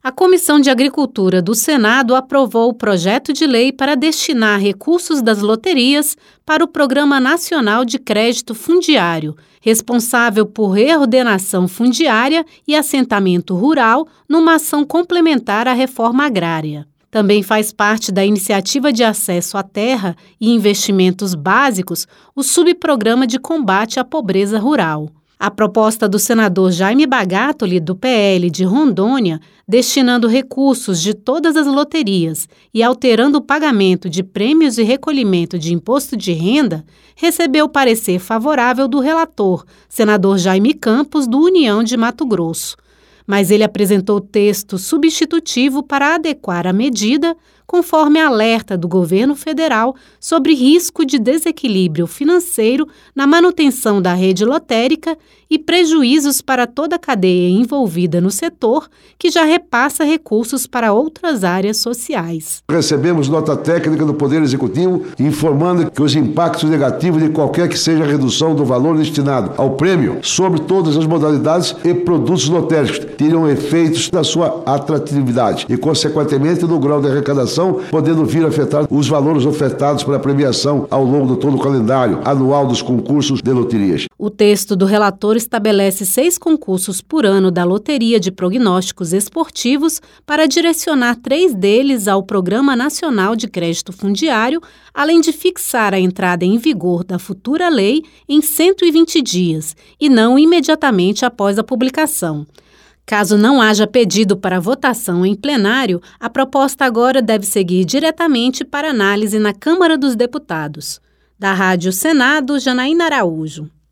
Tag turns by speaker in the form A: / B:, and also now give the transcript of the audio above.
A: A Comissão de Agricultura do Senado aprovou o projeto de lei para destinar recursos das loterias para o Programa Nacional de Crédito Fundiário, responsável por reordenação fundiária e assentamento rural numa ação complementar à reforma agrária. Também faz parte da Iniciativa de Acesso à Terra e Investimentos Básicos o subprograma de combate à pobreza rural. A proposta do senador Jaime Bagatoli, do PL de Rondônia, destinando recursos de todas as loterias e alterando o pagamento de prêmios e recolhimento de imposto de renda, recebeu parecer favorável do relator, senador Jaime Campos, do União de Mato Grosso. Mas ele apresentou texto substitutivo para adequar a medida, conforme alerta do governo federal sobre risco de desequilíbrio financeiro na manutenção da rede lotérica e prejuízos para toda a cadeia envolvida no setor, que já repassa recursos para outras áreas sociais.
B: Recebemos nota técnica do Poder Executivo informando que os impactos negativos de qualquer que seja a redução do valor destinado ao prêmio sobre todas as modalidades e produtos lotéricos teriam efeitos na sua atratividade e, consequentemente, no grau de arrecadação, podendo vir a afetar os valores ofertados para a premiação ao longo de todo o calendário anual dos concursos de loterias.
A: O texto do relator estabelece 6 concursos por ano da Loteria de Prognósticos Esportivos para direcionar 3 deles ao Programa Nacional de Crédito Fundiário, além de fixar a entrada em vigor da futura lei em 120 dias e não imediatamente após a publicação. Caso não haja pedido para votação em plenário, a proposta agora deve seguir diretamente para análise na Câmara dos Deputados. Da Rádio Senado, Janaína Araújo.